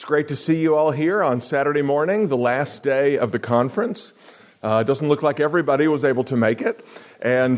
great to see you all here on Saturday morning, the last day of the conference. It doesn't look like everybody was able to make it. And,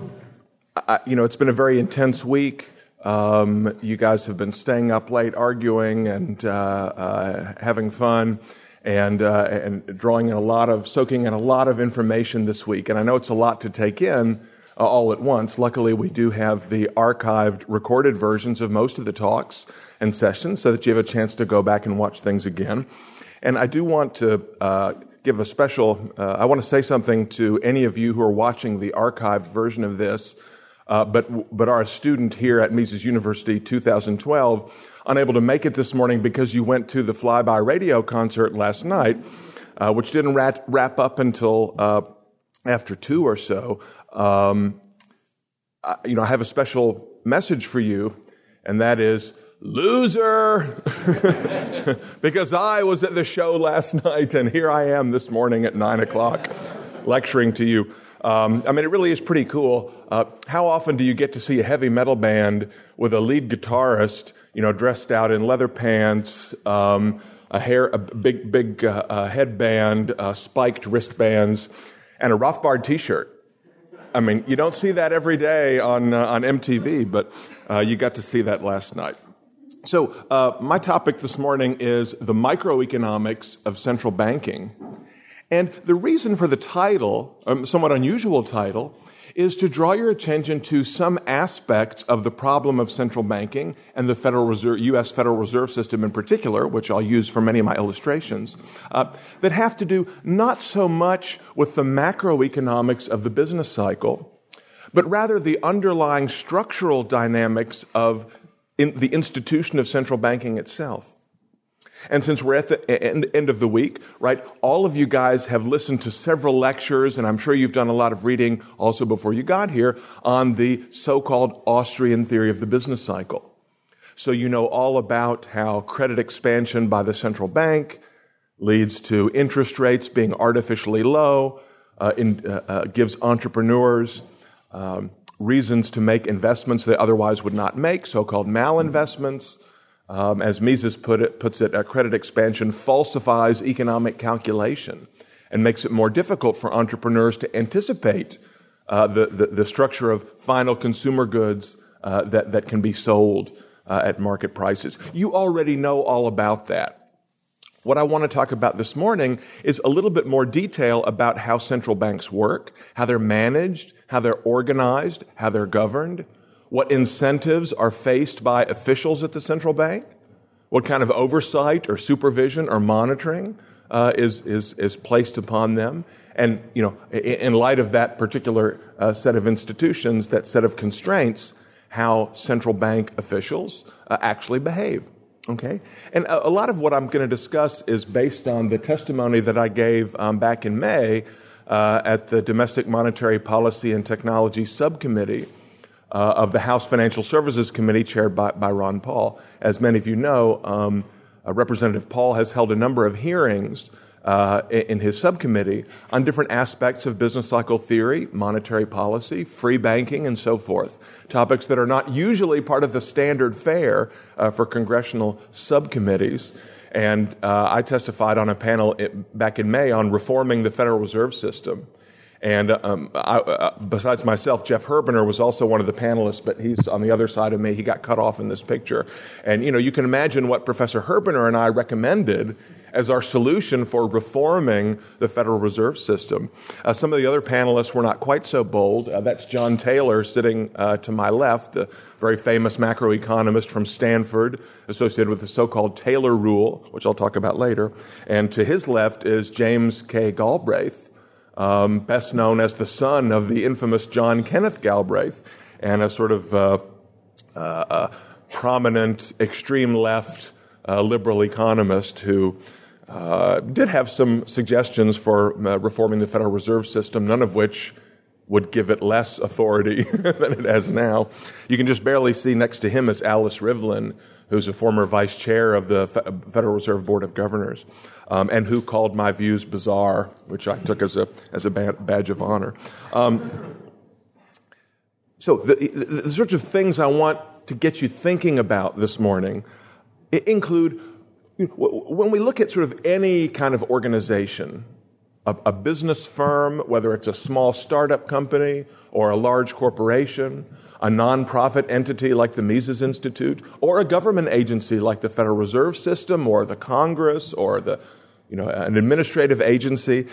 it's been a very intense week. You guys have been staying up late arguing and having fun and soaking in a lot of information this week. And I know it's a lot to take in all at once. Luckily, we do have the archived, recorded versions of most of the talks and sessions so that you have a chance to go back and watch things again. And I do want to give a special, I want to say something to any of you who are watching the archived version of this, but are a student here at Mises University 2012, unable to make it this morning because you went to the Flyby Radio concert last night, which didn't wrap up until after 2 or so. I have a special message for you, and that is, loser! Because I was at the show last night, and here I am this morning at 9 o'clock lecturing to you. It really is pretty cool. How often do you get to see a heavy metal band with a lead guitarist, dressed out in leather pants, a big headband, spiked wristbands, and a Rothbard t-shirt? You don't see that every day on MTV, but you got to see that last night. So my topic this morning is the microeconomics of central banking. And the reason for the title, somewhat unusual title, is to draw your attention to some aspects of the problem of central banking and the Federal Reserve, U.S. Federal Reserve System in particular, which I'll use for many of my illustrations, that have to do not so much with the macroeconomics of the business cycle, but rather the underlying structural dynamics of the institution of central banking itself. And since we're at the end of the week, right, all of you guys have listened to several lectures, and I'm sure you've done a lot of reading also before you got here on the so-called Austrian theory of the business cycle. So you know all about how credit expansion by the central bank leads to interest rates being artificially low, gives entrepreneurs reasons to make investments they otherwise would not make, so-called malinvestments. As Mises puts it, credit expansion falsifies economic calculation and makes it more difficult for entrepreneurs to anticipate the structure of final consumer goods that can be sold at market prices. You already know all about that. What I want to talk about this morning is a little bit more detail about how central banks work, how they're managed, how they're organized, how they're governed, what incentives are faced by officials at the central bank, what kind of oversight or supervision or monitoring is placed upon them, and in light of that particular set of institutions, that set of constraints, how central bank officials actually behave. Okay, and a lot of what I'm going to discuss is based on the testimony that I gave back in May at the Domestic Monetary Policy and Technology Subcommittee of the House Financial Services Committee chaired by Ron Paul. As many of you know, Representative Paul has held a number of hearings in his subcommittee on different aspects of business cycle theory, monetary policy, free banking, and so forth, topics that are not usually part of the standard fare for congressional subcommittees. And I testified on a panel back in May on reforming the Federal Reserve System. And besides myself, Jeff Herbener was also one of the panelists, but he's on the other side of me. He got cut off in this picture. And, you can imagine what Professor Herbener and I recommended as our solution for reforming the Federal Reserve System. Some of the other panelists were not quite so bold. That's John Taylor sitting to my left, a very famous macroeconomist from Stanford, associated with the so-called Taylor Rule, which I'll talk about later. And to his left is James K. Galbraith, best known as the son of the infamous John Kenneth Galbraith, and a sort of prominent extreme left liberal economist who did have some suggestions for reforming the Federal Reserve System, none of which would give it less authority than it has now. You can just barely see next to him is Alice Rivlin, who's a former vice chair of the Federal Reserve Board of Governors, and who called my views bizarre, which I took as a badge of honor. So the sorts of things I want to get you thinking about this morning include When we look at sort of any kind of organization, a business firm, whether it's a small startup company or a large corporation, a nonprofit entity like the Mises Institute, or a government agency like the Federal Reserve System or the Congress or an administrative agency,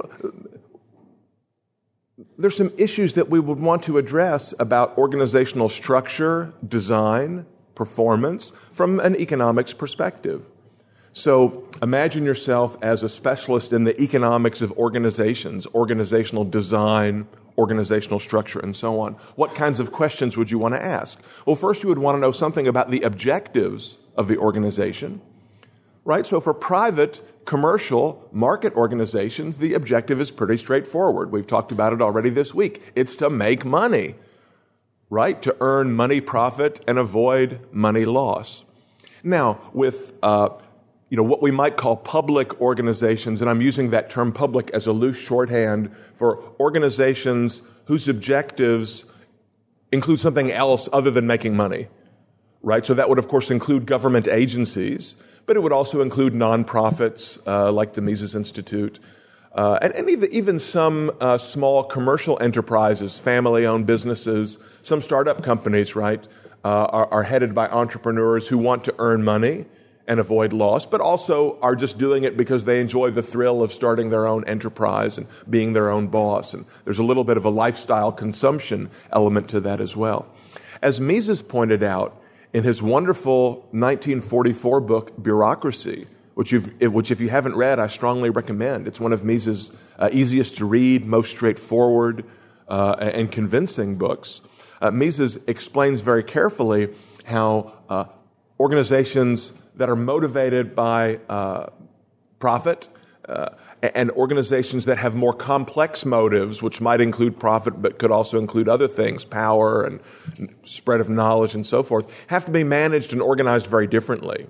there's some issues that we would want to address about organizational structure, design, performance from an economics perspective. So imagine yourself as a specialist in the economics of organizations, organizational design, organizational structure, and so on. What kinds of questions would you want to ask? Well, first you would want to know something about the objectives of the organization, right? So for private, commercial, market organizations, the objective is pretty straightforward. We've talked about it already this week. It's to make money, right? To earn money profit and avoid money loss. Now, with what we might call public organizations, and I'm using that term public as a loose shorthand for organizations whose objectives include something else other than making money, right? So that would, of course, include government agencies, but it would also include nonprofits like the Mises Institute, and even some small commercial enterprises, family-owned businesses, some startup companies, right, are headed by entrepreneurs who want to earn money and avoid loss, but also are just doing it because they enjoy the thrill of starting their own enterprise and being their own boss. And there's a little bit of a lifestyle consumption element to that as well. As Mises pointed out in his wonderful 1944 book, Bureaucracy, which if you haven't read, I strongly recommend. It's one of Mises' easiest to read, most straightforward, and convincing books. Mises explains very carefully how organizations that are motivated by profit and organizations that have more complex motives, which might include profit but could also include other things, power and spread of knowledge and so forth, have to be managed and organized very differently.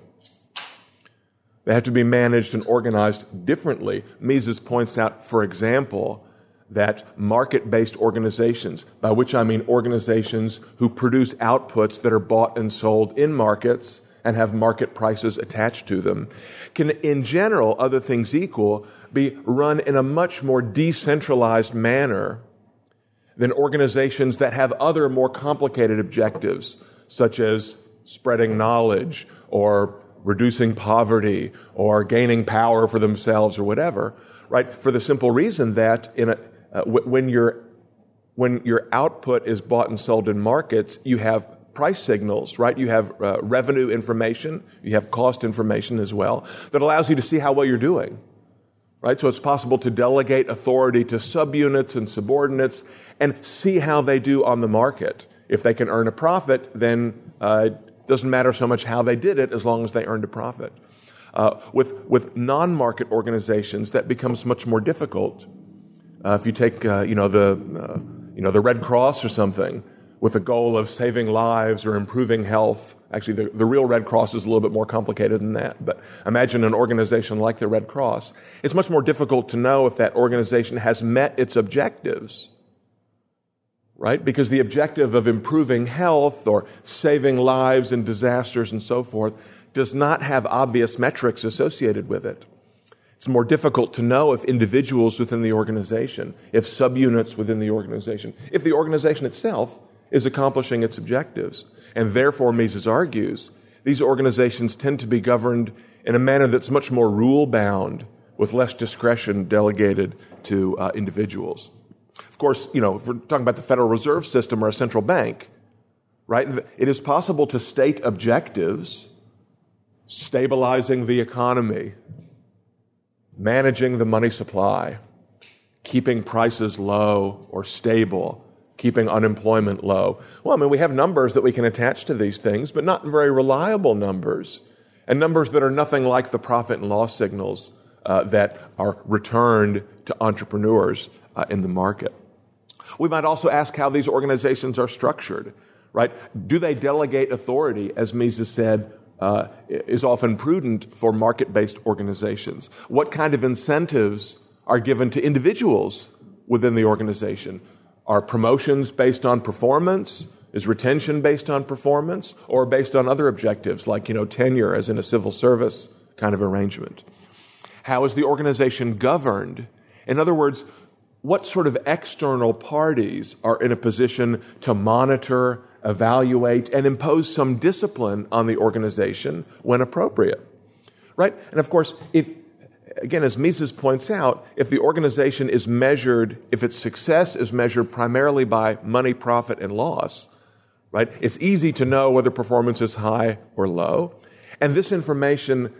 They have to be managed and organized differently. Mises points out, for example, that market-based organizations, by which I mean organizations who produce outputs that are bought and sold in markets and have market prices attached to them, can, in general, other things equal, be run in a much more decentralized manner than organizations that have other more complicated objectives, such as spreading knowledge or reducing poverty or gaining power for themselves or whatever, right? For the simple reason that when your output is bought and sold in markets, you have price signals, right? You have revenue information, you have cost information as well, that allows you to see how well you're doing, right? So it's possible to delegate authority to subunits and subordinates and see how they do on the market. If they can earn a profit, then it doesn't matter so much how they did it as long as they earned a profit. With non-market organizations, that becomes much more difficult. If you take the Red Cross or something, with the goal of saving lives or improving health. Actually, the real Red Cross is a little bit more complicated than that. But imagine an organization like the Red Cross. It's much more difficult to know if that organization has met its objectives, right? Because the objective of improving health or saving lives in disasters and so forth does not have obvious metrics associated with it. It's more difficult to know if individuals within the organization, if subunits within the organization, if the organization itself is accomplishing its objectives. And therefore, Mises argues, these organizations tend to be governed in a manner that's much more rule-bound, with less discretion delegated to individuals. Of course, if we're talking about the Federal Reserve System or a central bank, right, it is possible to state objectives, stabilizing the economy, managing the money supply, keeping prices low or stable, keeping unemployment low. Well, we have numbers that we can attach to these things, but not very reliable numbers, and numbers that are nothing like the profit and loss signals that are returned to entrepreneurs in the market. We might also ask how these organizations are structured, right? Do they delegate authority, as Mises said, is often prudent for market-based organizations? What kind of incentives are given to individuals within the organization? Are promotions based on performance? Is retention based on performance? Or based on other objectives like, tenure, as in a civil service kind of arrangement? How is the organization governed? In other words, what sort of external parties are in a position to monitor, evaluate, and impose some discipline on the organization when appropriate? Right? And of course, again, as Mises points out, if the organization is measured, if its success is measured primarily by money, profit, and loss, right, it's easy to know whether performance is high or low. And this information,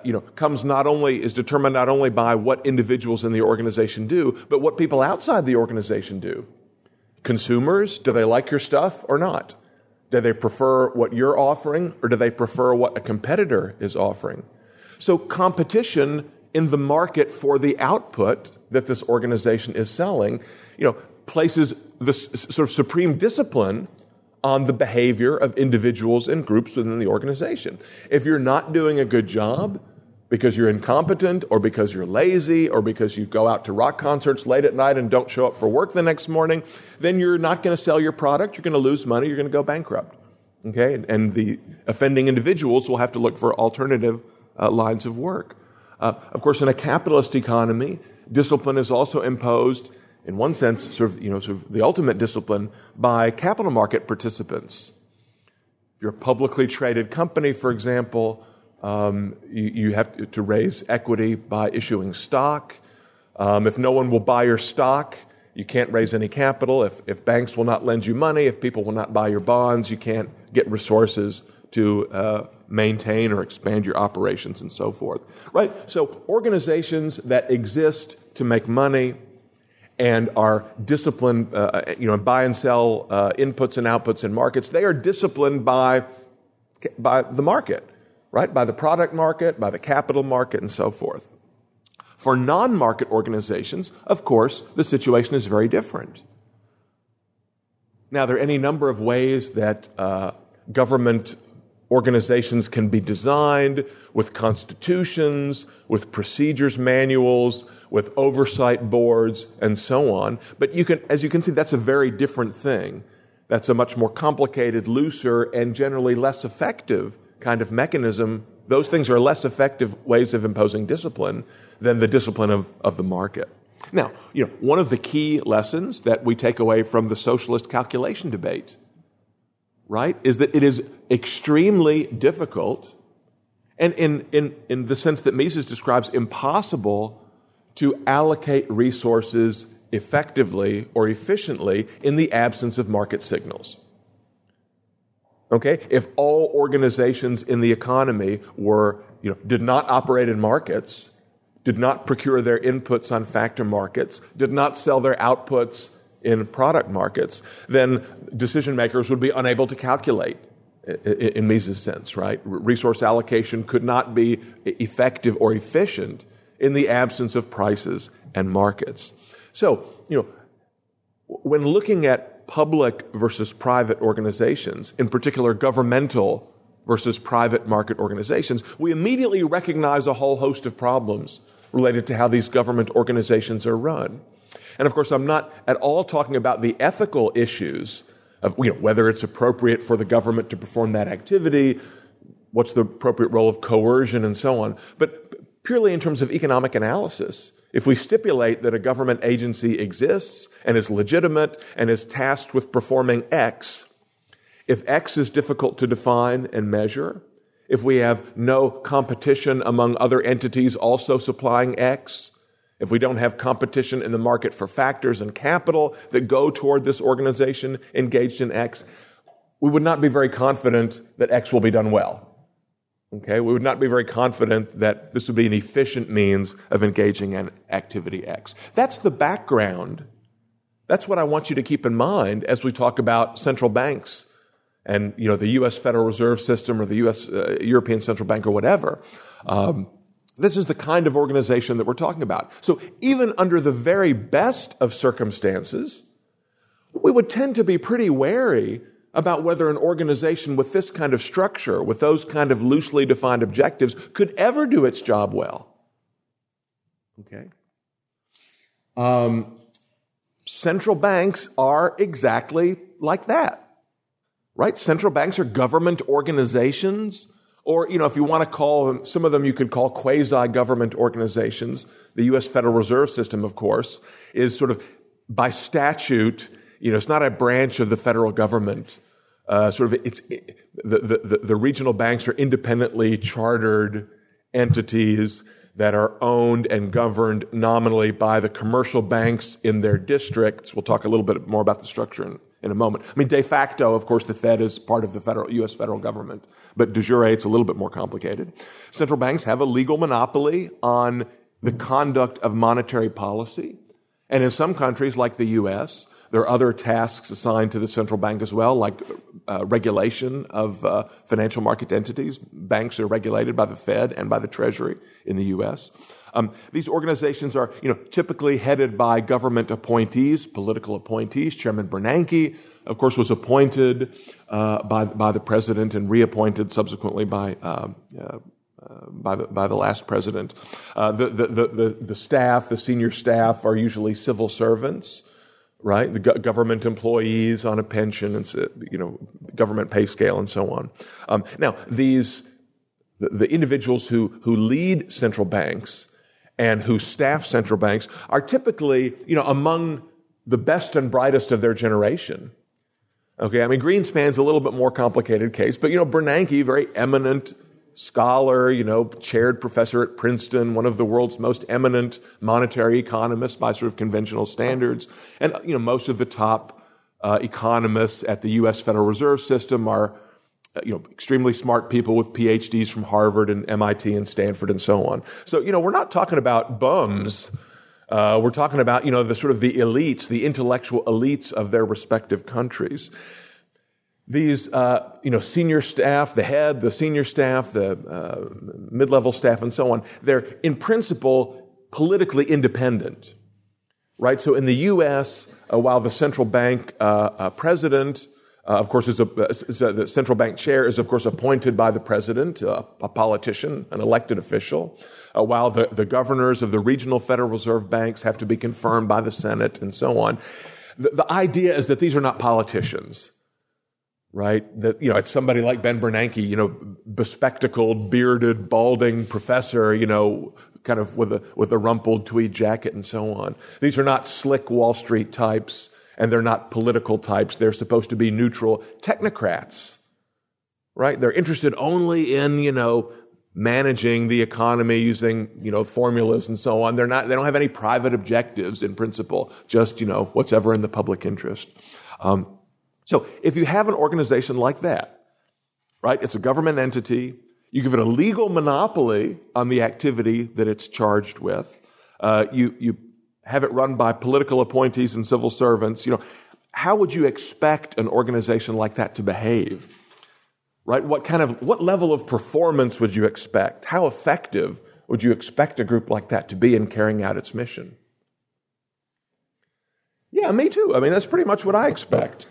is determined not only by what individuals in the organization do, but what people outside the organization do. Consumers, do they like your stuff or not? Do they prefer what you're offering, or do they prefer what a competitor is offering? So competition in the market for the output that this organization is selling, places this sort of supreme discipline on the behavior of individuals and groups within the organization. If you're not doing a good job because you're incompetent or because you're lazy or because you go out to rock concerts late at night and don't show up for work the next morning, then you're not going to sell your product, you're going to lose money, you're going to go bankrupt. Okay? And the offending individuals will have to look for alternative lines of work. Of course, in a capitalist economy, discipline is also imposed, in one sense, sort of the ultimate discipline by capital market participants. If you're a publicly traded company, for example, you have to raise equity by issuing stock. If no one will buy your stock, you can't raise any capital. If banks will not lend you money, if people will not buy your bonds, you can't get resources to maintain or expand your operations and so forth. Right? So organizations that exist to make money and are disciplined, buy and sell inputs and outputs in markets, they are disciplined by the market, right? By the product market, by the capital market, and so forth. For non-market organizations, of course, the situation is very different. Now, there are any number of ways that government organizations can be designed, with constitutions, with procedures manuals, with oversight boards, and so on. But as you can see, that's a very different thing. That's a much more complicated, looser, and generally less effective kind of mechanism. Those things are less effective ways of imposing discipline than the discipline of the market. Now, one of the key lessons that we take away from the socialist calculation debate, right, is that it is extremely difficult, and in the sense that Mises describes, impossible to allocate resources effectively or efficiently in the absence of market signals. Okay? If all organizations in the economy did not operate in markets, did not procure their inputs on factor markets, did not sell their outputs in product markets, then decision makers would be unable to calculate in Mises' sense, right? Resource allocation could not be effective or efficient in the absence of prices and markets. So, when looking at public versus private organizations, in particular governmental versus private market organizations, we immediately recognize a whole host of problems related to how these government organizations are run. And of course, I'm not at all talking about the ethical issues of whether it's appropriate for the government to perform that activity, what's the appropriate role of coercion, and so on. But purely in terms of economic analysis, if we stipulate that a government agency exists and is legitimate and is tasked with performing X, if X is difficult to define and measure, if we have no competition among other entities also supplying X, if we don't have competition in the market for factors and capital that go toward this organization engaged in X, we would not be very confident that X will be done well. Okay? We would not be very confident that this would be an efficient means of engaging in activity X. That's the background. That's what I want you to keep in mind as we talk about central banks and, the U.S. Federal Reserve System or the U.S. European Central Bank or whatever. This is the kind of organization that we're talking about. So even under the very best of circumstances, we would tend to be pretty wary about whether an organization with this kind of structure, with those kind of loosely defined objectives, could ever do its job well. Okay? Central banks are exactly like that. Right? Central banks are government organizations Or, if you want to call them, some of them you could call quasi-government organizations. The U.S. Federal Reserve System, of course, is sort of by statute, it's not a branch of the federal government. The regional banks are independently chartered entities that are owned and governed nominally by the commercial banks in their districts. We'll talk a little bit more about the structure in a moment. De facto, of course, the Fed is part of the U.S. federal government, but de jure, it's a little bit more complicated. Central banks have a legal monopoly on the conduct of monetary policy, and in some countries like the U.S., there are other tasks assigned to the central bank as well, like regulation of financial market entities. Banks are regulated by the Fed and by the Treasury in the U.S. These organizations are, typically headed by government appointees, political appointees. Chairman Bernanke, of course, was appointed by the president and reappointed subsequently by the last president. The staff, the senior staff, are usually civil servants, right? The government employees on a pension and government pay scale and so on. Now, the individuals who lead central banks and who staff central banks are typically, among the best and brightest of their generation. Okay, Greenspan's a little bit more complicated case, but, Bernanke, very eminent scholar, chaired professor at Princeton, one of the world's most eminent monetary economists by sort of conventional standards. And, most of the top economists at the U.S. Federal Reserve System are, extremely smart people with PhDs from Harvard and MIT and Stanford and so on. So, we're not talking about bums. We're talking about, the sort of the elites, the intellectual elites of their respective countries. These, senior staff, the head, the senior staff, the mid-level staff, and so on, they're in principle politically independent, right? So in the U.S., while the central bank president, of course, the central bank chair is, of course, appointed by the president, a politician, an elected official, while the governors of the regional Federal Reserve banks have to be confirmed by the Senate and so on. The idea is that these are not politicians. Right? That, it's somebody like Ben Bernanke, bespectacled, bearded, balding professor, kind of with a rumpled tweed jacket and so on. These are not slick Wall Street types, and they're not political types. They're supposed to be neutral technocrats. Right? They're interested only in, managing the economy using, formulas and so on. They don't have any private objectives in principle, just, what's ever in the public interest. So if you have an organization like that, right, it's a government entity, you give it a legal monopoly on the activity that it's charged with, you have it run by political appointees and civil servants, how would you expect an organization like that to behave? Right? What level of performance would you expect? How effective would you expect a group like that to be in carrying out its mission? Yeah, me too. That's pretty much what I expect.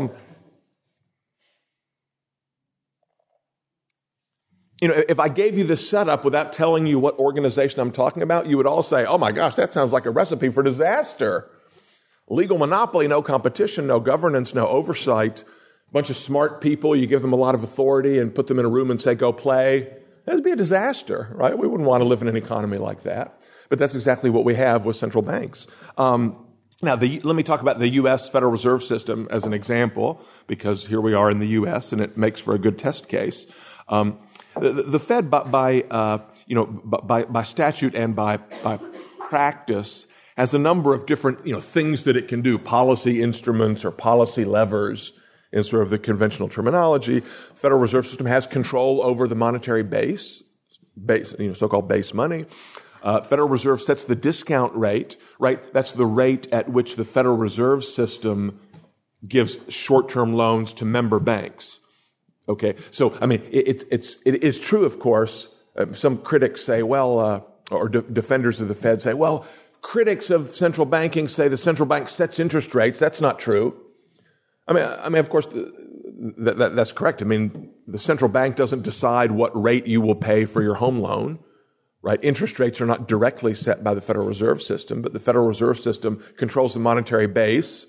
If I gave you this setup without telling you what organization I'm talking about, you would all say, oh my gosh, that sounds like a recipe for disaster. Legal monopoly, no competition, no governance, no oversight. A bunch of smart people, you give them a lot of authority and put them in a room and say, go play. That'd be a disaster, right? We wouldn't want to live in an economy like that. But that's exactly what we have with central banks. Now, let me talk about the U.S. Federal Reserve System as an example, because here we are in the U.S. and it makes for a good test case. The Fed, by statute and by practice, has a number of different, things that it can do, policy instruments or policy levers in sort of the conventional terminology. Federal Reserve System has control over the monetary base, so-called base money. Federal Reserve sets the discount rate, right? That's the rate at which the Federal Reserve System gives short-term loans to member banks. Okay, so it is true, of course. Some critics say, defenders of the Fed say, critics of central banking say the central bank sets interest rates. That's not true. Of course, that's correct. The central bank doesn't decide what rate you will pay for your home loan. Right? Interest rates are not directly set by the Federal Reserve System, but the Federal Reserve System controls the monetary base.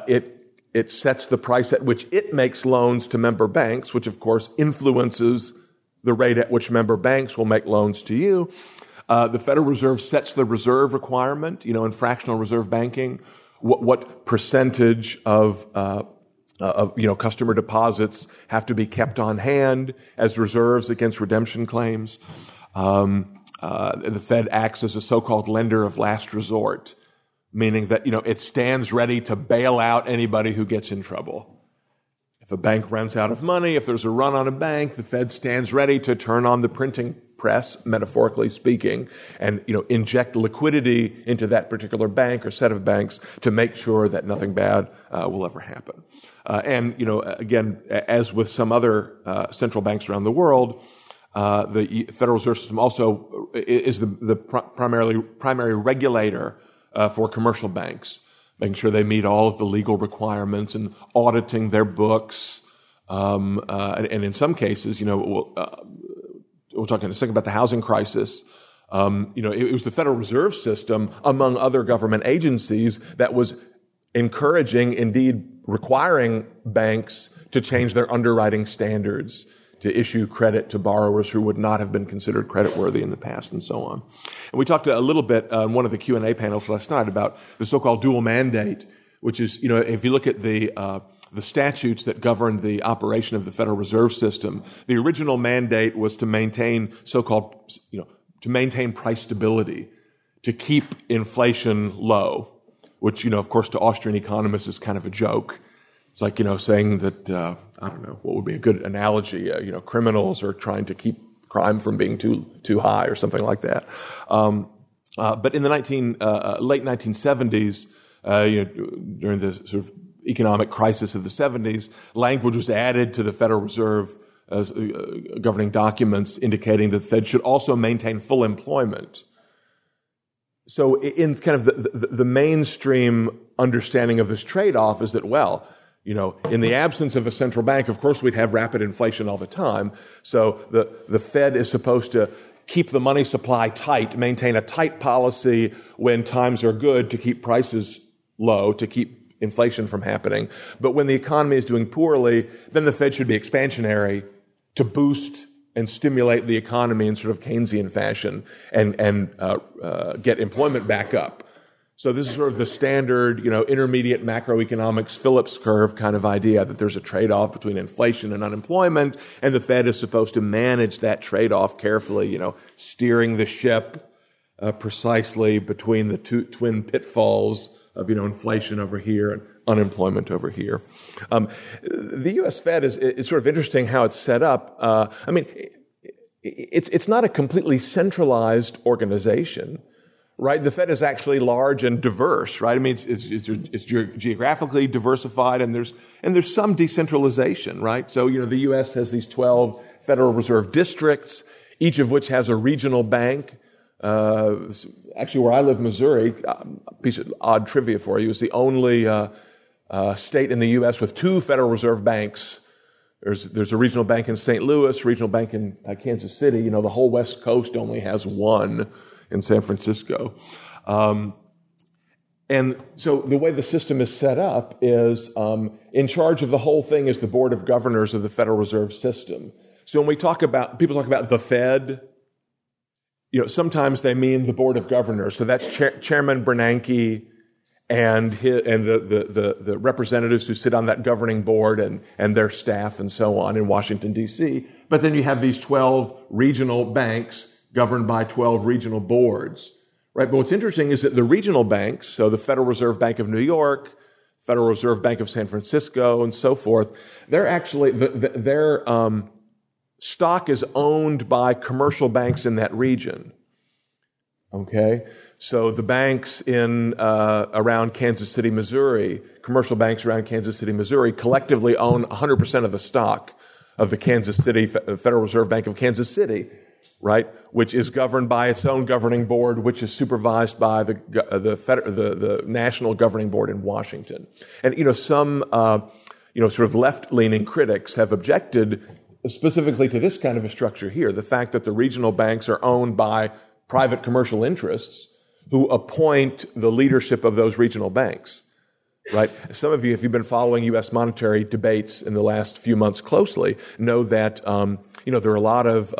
It sets the price at which it makes loans to member banks, which of course influences the rate at which member banks will make loans to you. The Federal Reserve sets the reserve requirement, in fractional reserve banking, what percentage of customer deposits have to be kept on hand as reserves against redemption claims. The Fed acts as a so-called lender of last resort, meaning that, it stands ready to bail out anybody who gets in trouble. If a bank runs out of money, if there's a run on a bank, the Fed stands ready to turn on the printing press, metaphorically speaking, and, inject liquidity into that particular bank or set of banks to make sure that nothing bad will ever happen. Again, as with some other central banks around the world, the Federal Reserve System also is the primary regulator for commercial banks, making sure they meet all of the legal requirements and auditing their books. And in some cases, we'll talk in a second about the housing crisis. It was the Federal Reserve System, among other government agencies, that was encouraging, indeed requiring banks to change their underwriting standards, to issue credit to borrowers who would not have been considered creditworthy in the past, and so on. And we talked a little bit on one of the Q&A panels last night about the so-called dual mandate, which is, if you look at the statutes that govern the operation of the Federal Reserve System, the original mandate was to maintain to maintain price stability, to keep inflation low, which, of course, to Austrian economists is kind of a joke. It's like, saying that, I don't know, what would be a good analogy? Criminals are trying to keep crime from being too high or something like that. But in the late 1970s, during the sort of economic crisis of the 70s, language was added to the Federal Reserve governing documents indicating that the Fed should also maintain full employment. So in kind of the mainstream understanding of this trade-off is that, well, in the absence of a central bank, of course, we'd have rapid inflation all the time. So the Fed is supposed to keep the money supply tight, maintain a tight policy when times are good to keep prices low, to keep inflation from happening. But when the economy is doing poorly, then the Fed should be expansionary to boost and stimulate the economy in sort of Keynesian fashion and get employment back up. So this is sort of the standard, intermediate macroeconomics Phillips curve kind of idea that there's a trade-off between inflation and unemployment, and the Fed is supposed to manage that trade-off carefully, steering the ship precisely between the two twin pitfalls of, inflation over here and unemployment over here. The U.S. Fed is sort of interesting how it's set up. It's not a completely centralized organization. Right, the Fed is actually large and diverse. Right, it's geographically diversified, and there's some decentralization. Right, so the U.S. has these 12 Federal Reserve districts, each of which has a regional bank. Actually, where I live, Missouri, a piece of odd trivia for you, is the only state in the U.S. with two Federal Reserve banks. There's a regional bank in St. Louis, regional bank in Kansas City. The whole West Coast only has one in San Francisco. And so the way the system is set up is in charge of the whole thing is the Board of Governors of the Federal Reserve System. So when people talk about the Fed, sometimes they mean the Board of Governors. So that's Chairman Bernanke and the representatives who sit on that governing board and their staff and so on in Washington, D.C. But then you have these 12 regional banks governed by 12 regional boards, right? But what's interesting is that the regional banks, so the Federal Reserve Bank of New York, Federal Reserve Bank of San Francisco, and so forth, they're actually, their stock is owned by commercial banks in that region, okay? So the banks around Kansas City, Missouri, commercial banks around Kansas City, Missouri, collectively own 100% of the stock of the Kansas City Federal Reserve Bank of Kansas City, right, which is governed by its own governing board, which is supervised by the national governing board in Washington. And some sort of left-leaning critics have objected specifically to this kind of a structure here, the fact that the regional banks are owned by private commercial interests who appoint the leadership of those regional banks. right? Some of you, if you've been following U.S. monetary debates in the last few months closely, know that there are a lot of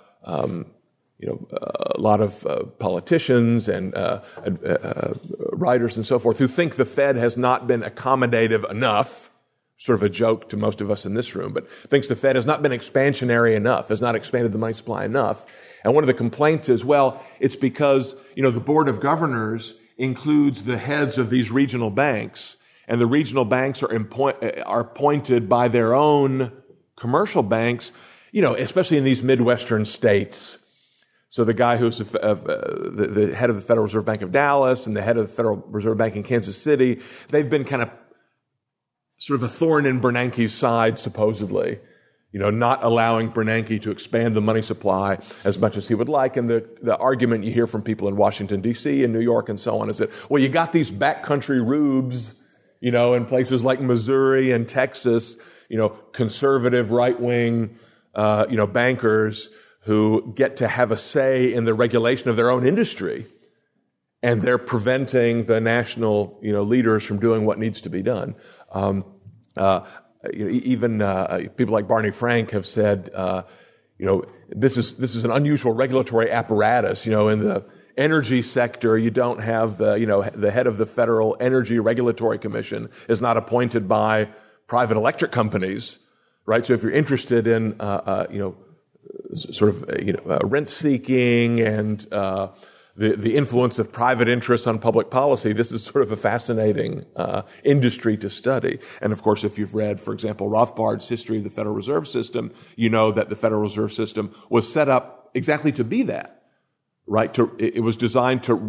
politicians and writers and so forth who think the Fed has not been accommodative enough. Sort of a joke to most of us in this room, but thinks the Fed has not been expansionary enough, has not expanded the money supply enough. And one of the complaints is, well, it's because, the Board of Governors includes the heads of these regional banks, and the regional banks are appointed by their own commercial banks, especially in these Midwestern states. So the guy who's the head of the Federal Reserve Bank of Dallas and the head of the Federal Reserve Bank in Kansas City, they've been kind of sort of a thorn in Bernanke's side, supposedly, not allowing Bernanke to expand the money supply as much as he would like. And the argument you hear from people in Washington, D.C., and New York, and so on is that, well, you got these backcountry rubes, in places like Missouri and Texas, conservative right-wing, bankers who get to have a say in the regulation of their own industry. And they're preventing the national, leaders from doing what needs to be done. Even people like Barney Frank have said, this is an unusual regulatory apparatus. In the energy sector, you don't have the head of the Federal Energy Regulatory Commission is not appointed by private electric companies, right? So if you're interested in, rent seeking and the influence of private interests on public policy, this is sort of a fascinating industry to study. And of course, if you've read, for example, Rothbard's History of the Federal Reserve System, you know that the Federal Reserve System was set up exactly to be that, right? It was designed to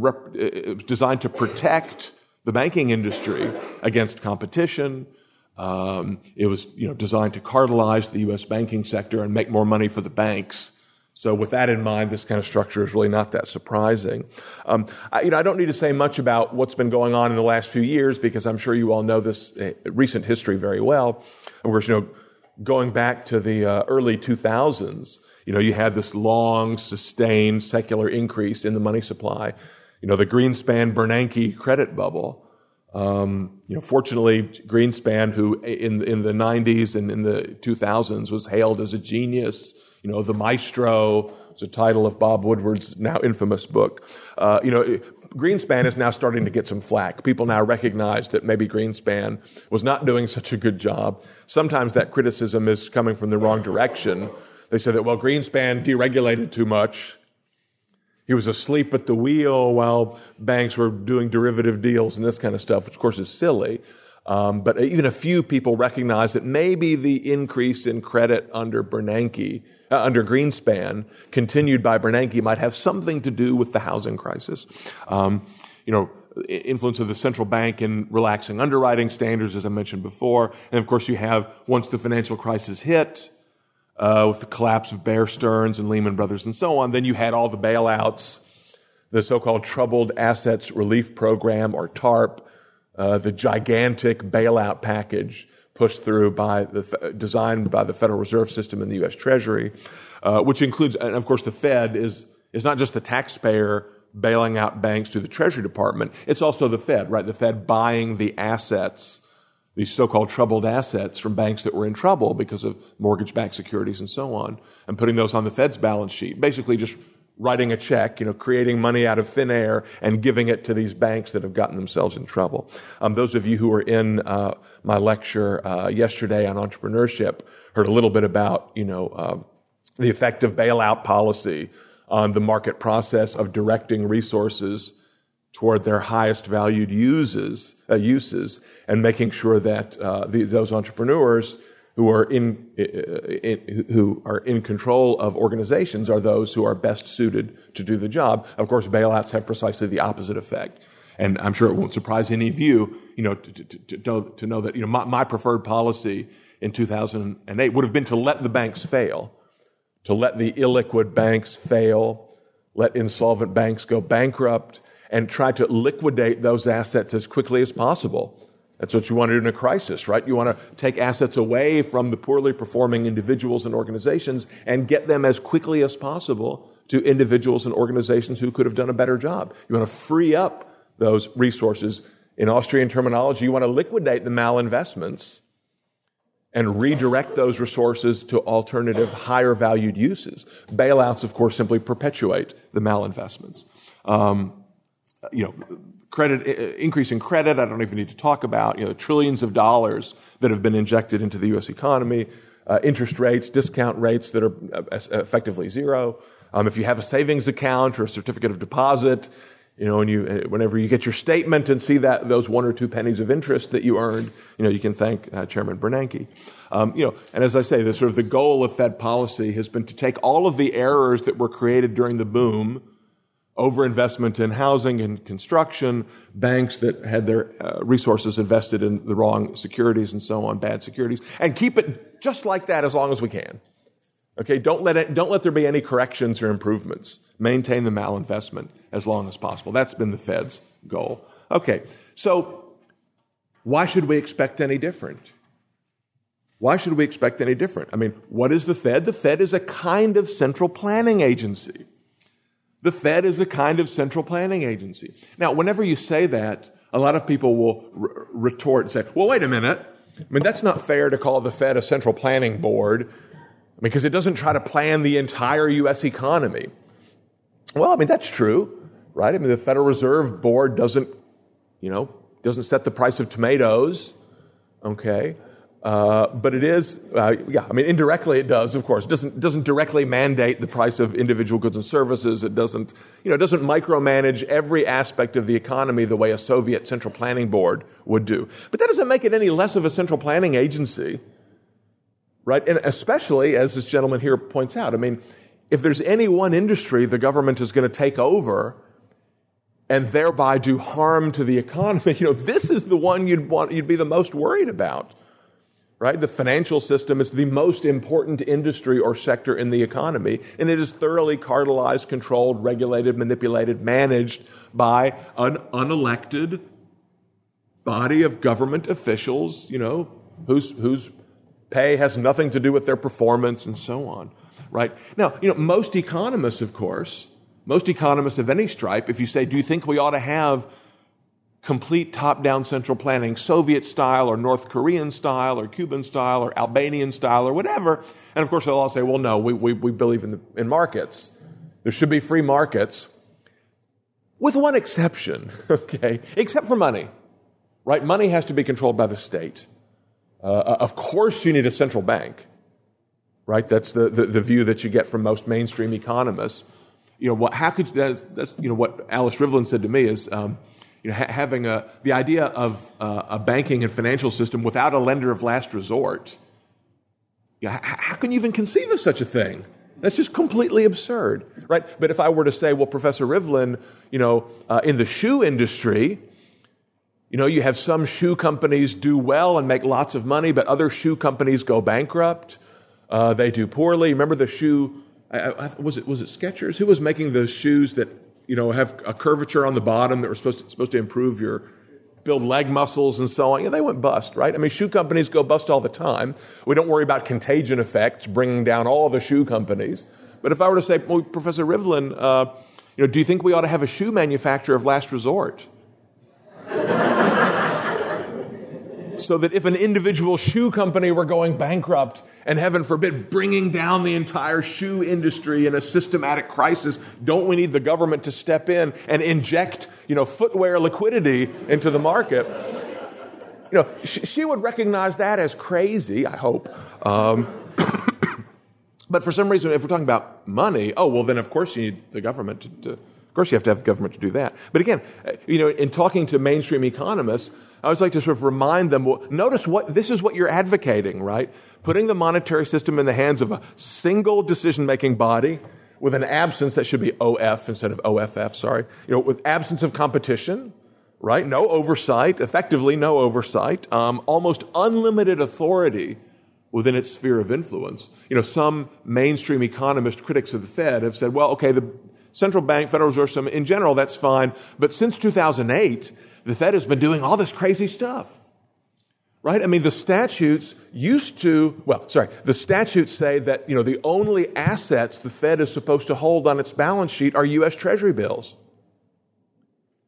protect the banking industry against competition. It was designed to cartelize the U.S. banking sector and make more money for the banks. So with that in mind, this kind of structure is really not that surprising. I don't need to say much about what's been going on in the last few years because I'm sure you all know this recent history very well. Of course, going back to the early 2000s, you had this long, sustained secular increase in the money supply. The Greenspan-Bernanke credit bubble. Fortunately, Greenspan, who in the 90s and in the 2000s was hailed as a genius, the maestro, it's a title of Bob Woodward's now infamous book. Greenspan is now starting to get some flack. People now recognize that maybe Greenspan was not doing such a good job. Sometimes that criticism is coming from the wrong direction. They say that, well, Greenspan deregulated too much. He was asleep at the wheel while banks were doing derivative deals and this kind of stuff, which of course is silly. But even a few people recognize that maybe the increase in credit under Greenspan, continued by Bernanke, might have something to do with the housing crisis. Influence of the central bank in relaxing underwriting standards, as I mentioned before. And of course you have, once the financial crisis hit, with the collapse of Bear Stearns and Lehman Brothers and so on, then you had all the bailouts, the so-called Troubled Assets Relief Program, or TARP, the gigantic bailout package pushed through designed by the Federal Reserve System and the U.S. Treasury, which includes, and of course the Fed is not just the taxpayer bailing out banks through the Treasury Department, it's also the Fed, right? The Fed buying the assets, these so-called troubled assets from banks that were in trouble because of mortgage-backed securities and so on, and putting those on the Fed's balance sheet, basically just writing a check, creating money out of thin air and giving it to these banks that have gotten themselves in trouble. Those of you who were in my lecture yesterday on entrepreneurship heard a little bit about, the effect of bailout policy on the market process of directing resources toward their highest valued uses, and making sure that those entrepreneurs who are in control of organizations are those who are best suited to do the job. Of course, bailouts have precisely the opposite effect, and I'm sure it won't surprise any of you, to know that my preferred policy in 2008 would have been to let the banks fail, to let the illiquid banks fail, let insolvent banks go bankrupt, and try to liquidate those assets as quickly as possible. That's what you want to do in a crisis, right? You want to take assets away from the poorly performing individuals and organizations and get them as quickly as possible to individuals and organizations who could have done a better job. You want to free up those resources In Austrian terminology, you want to liquidate the malinvestments and redirect those resources to alternative, higher valued uses. Bailouts, of course, simply perpetuate the malinvestments. Credit, increase in credit, I don't even need to talk about, trillions of dollars that have been injected into the U.S. economy, interest rates, discount rates that are effectively zero. If you have a savings account or a certificate of deposit, and whenever you get your statement and see that those 1 or 2 pennies of interest that you earned, you can thank Chairman Bernanke. And as I say, the goal of Fed policy has been to take all of the errors that were created during the boom, overinvestment in housing and construction, banks that had their resources invested in the wrong securities and so on, bad securities, and keep it just like that as long as we can. Okay, don't let there be any corrections or improvements. Maintain the malinvestment as long as possible. That's been the Fed's goal. Okay, so why should we expect any different? Why should we expect any different? I mean, what is the Fed? The Fed is a kind of central planning agency. The Fed is a kind of central planning agency. Now, whenever you say that, a lot of people will retort and say, well, wait a minute. I mean, that's not fair to call the Fed a central planning board because it doesn't try to plan the entire U.S. economy. Well, I mean, that's true, right? I mean, the Federal Reserve Board doesn't set the price of tomatoes, okay? But it is, indirectly it does, of course. It doesn't directly mandate the price of individual goods and services. It doesn't micromanage every aspect of the economy the way a Soviet central planning board would do. But that doesn't make it any less of a central planning agency, right? And especially, as this gentleman here points out, I mean, if there's any one industry the government is going to take over and thereby do harm to the economy, this is the one you'd be the most worried about. Right? The financial system is the most important industry or sector in the economy, and it is thoroughly cartelized, controlled, regulated, manipulated, managed by an unelected body of government officials, whose pay has nothing to do with their performance and so on. Right? Now, most economists, of course, most economists of any stripe, if you say, do you think we ought to have complete top-down central planning, Soviet style or North Korean style or Cuban style or Albanian style or whatever. And of course they'll all say, well, no, we believe in markets. There should be free markets. With one exception, okay, except for money, right? Money has to be controlled by the state. Of course you need a central bank, right? That's the view that you get from most mainstream economists. What Alice Rivlin said to me is, having the idea of a banking and financial system without a lender of last resort, how can you even conceive of such a thing? That's just completely absurd, right? But if I were to say, well, Professor Rivlin, in the shoe industry, you have some shoe companies do well and make lots of money, but other shoe companies go bankrupt. They do poorly. Remember the shoe? Was it Skechers? Who was making those shoes that have a curvature on the bottom that were supposed to build leg muscles and so on? They went bust, right? I mean, shoe companies go bust all the time. We don't worry about contagion effects bringing down all the shoe companies. But if I were to say, well, Professor Rivlin, do you think we ought to have a shoe manufacturer of last resort? So that if an individual shoe company were going bankrupt and, heaven forbid, bringing down the entire shoe industry in a systematic crisis, don't we need the government to step in and inject, footwear liquidity into the market? She would recognize that as crazy, I hope. But for some reason, if we're talking about money, then of course you need the government to of course you have to have the government to do that. But again, in talking to mainstream economists, I always like to sort of remind them, notice this is what you're advocating, right? Putting the monetary system in the hands of a single decision-making body with an absence, that should be OF instead of OFF, sorry, with absence of competition, right? No oversight, effectively no oversight, almost unlimited authority within its sphere of influence. Some mainstream economist critics of the Fed have said, well, okay, the central bank, Federal Reserve System, in general, that's fine, but since 2008, the Fed has been doing all this crazy stuff, right? I mean, the statutes say that, the only assets the Fed is supposed to hold on its balance sheet are U.S. Treasury bills.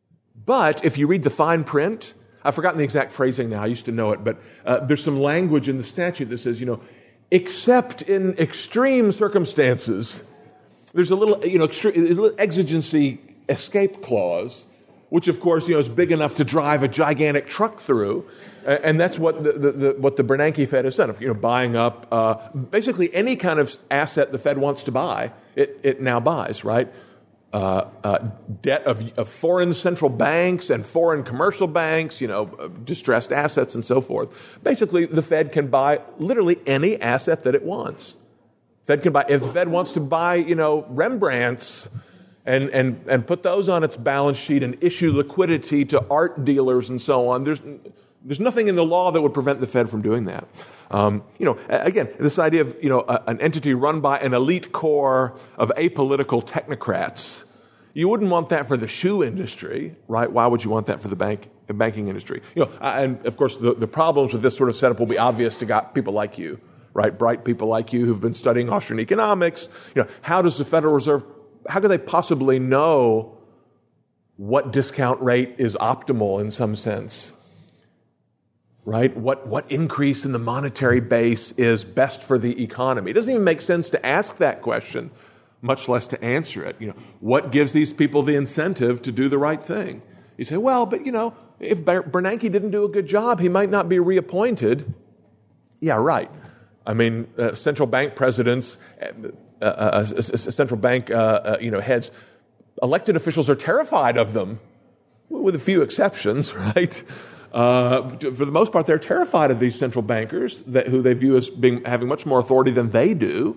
But if you read the fine print, I've forgotten the exact phrasing now, I used to know it, but there's some language in the statute that says, except in extreme circumstances, there's a little, there's a little exigency escape clause, which of course, is big enough to drive a gigantic truck through. And that's what what the Bernanke Fed has done. Buying up basically any kind of asset the Fed wants to buy, it now buys, right? Debt of foreign central banks and foreign commercial banks, distressed assets and so forth. Basically, the Fed can buy literally any asset that it wants. If the Fed wants to buy, Rembrandts and put those on its balance sheet and issue liquidity to art dealers and so on, there's nothing in the law that would prevent the Fed from doing that. Again, this idea of, an entity run by an elite core of apolitical technocrats, you wouldn't want that for the shoe industry, right? Why would you want that for the banking industry? And of course, the problems with this sort of setup will be obvious to people like you, right? Bright people like you who've been studying Austrian economics. How does the Federal Reserve, how could they possibly know what discount rate is optimal in some sense? Right? What increase in the monetary base is best for the economy? It doesn't even make sense to ask that question, much less to answer it. What gives these people the incentive to do the right thing? You say, well, but if Bernanke didn't do a good job, he might not be reappointed. Yeah, right. I mean, central bank presidents, central bank heads, elected officials are terrified of them, with a few exceptions, right? For the most part, they're terrified of these central bankers who they view as having much more authority than they do.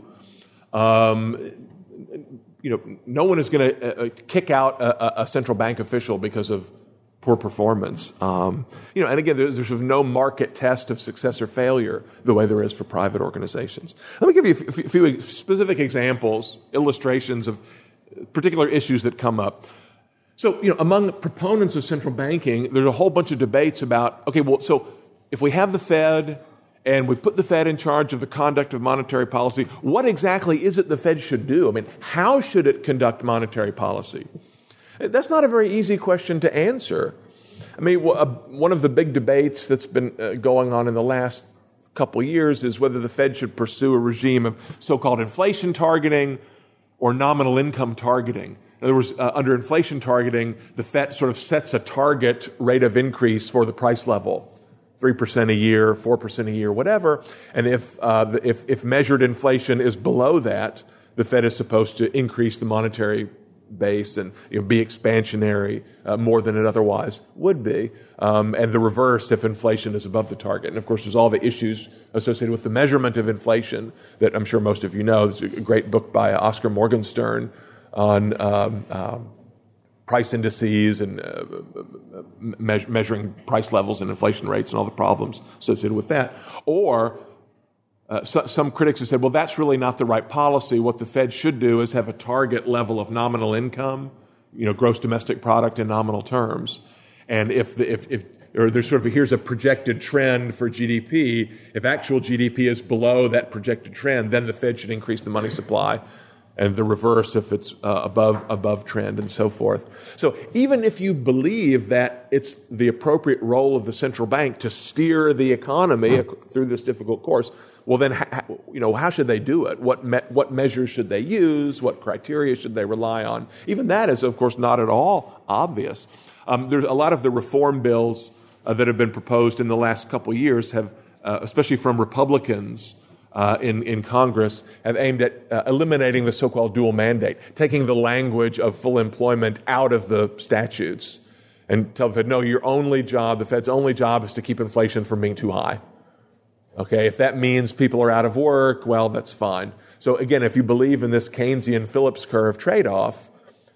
No one is going to kick out a central bank official because of poor performance. And again, there's sort of no market test of success or failure the way there is for private organizations. Let me give you a few specific examples, illustrations of particular issues that come up. So, among proponents of central banking, there's a whole bunch of debates about, so if we have the Fed and we put the Fed in charge of the conduct of monetary policy, what exactly is it the Fed should do? I mean, how should it conduct monetary policy? That's not a very easy question to answer. I mean, one of the big debates that's been going on in the last couple of years is whether the Fed should pursue a regime of so-called inflation targeting or nominal income targeting. In other words, under inflation targeting, the Fed sort of sets a target rate of increase for the price level, 3% a year, 4% a year, whatever. And if measured inflation is below that, the Fed is supposed to increase the monetary base and be expansionary more than it otherwise would be. And the reverse if inflation is above the target. And of course, there's all the issues associated with the measurement of inflation that I'm sure most of you know. There's a great book by Oscar Morgenstern on price indices and measuring price levels and inflation rates and all the problems associated with that. Or some critics have said, well, that's really not the right policy. What the Fed should do is have a target level of nominal income, gross domestic product in nominal terms. And if there's sort of here's a projected trend for GDP, if actual GDP is below that projected trend, then the Fed should increase the money supply. And the reverse if it's above trend and so forth. So even if you believe that it's the appropriate role of the central bank to steer the economy through this difficult course, well then, how should they do it? What measures should they use? What criteria should they rely on? Even that is, of course, not at all obvious. There's a lot of the reform bills that have been proposed in the last couple of years have, especially from Republicans, in Congress, have aimed at eliminating the so-called dual mandate, taking the language of full employment out of the statutes and tell the Fed, no, the Fed's only job is to keep inflation from being too high. Okay, if that means people are out of work, well, that's fine. So again, if you believe in this Keynesian Phillips curve trade-off,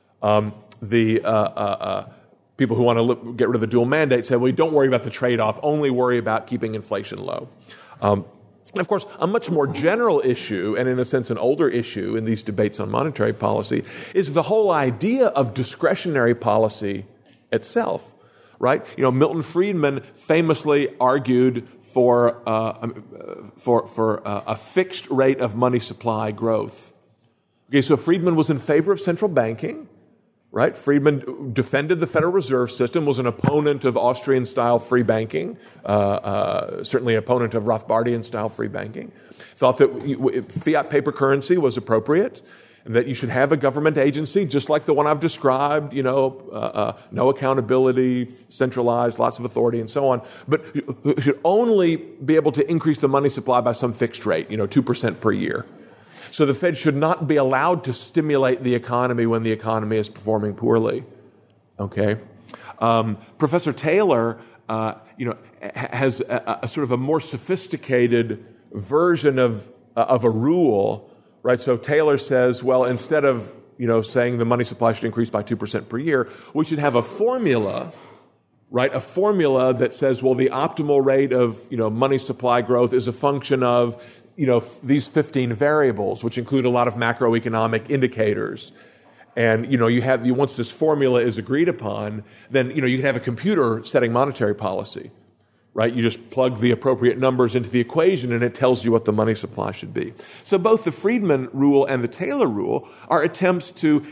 the people who want to get rid of the dual mandate say, well, don't worry about the trade-off, only worry about keeping inflation low. And of course, a much more general issue, and in a sense an older issue in these debates on monetary policy, is the whole idea of discretionary policy itself, right? Milton Friedman famously argued for a fixed rate of money supply growth. Okay, so Friedman was in favor of central banking, right? Friedman defended the Federal Reserve System, was an opponent of Austrian-style free banking, certainly an opponent of Rothbardian-style free banking, thought that fiat paper currency was appropriate, and that you should have a government agency just like the one I've described, no accountability, centralized, lots of authority, and so on, but you should only be able to increase the money supply by some fixed rate, 2% per year. So the Fed should not be allowed to stimulate the economy when the economy is performing poorly. Okay, Professor Taylor, has a sort of a more sophisticated version of a rule, right? So Taylor says, well, instead of saying the money supply should increase by 2% per year, we should have a formula, right? A formula that says, well, the optimal rate of money supply growth is a function of these 15 variables, which include a lot of macroeconomic indicators. And, once this formula is agreed upon, then, you can have a computer setting monetary policy, right? You just plug the appropriate numbers into the equation and it tells you what the money supply should be. So both the Friedman rule and the Taylor rule are attempts to,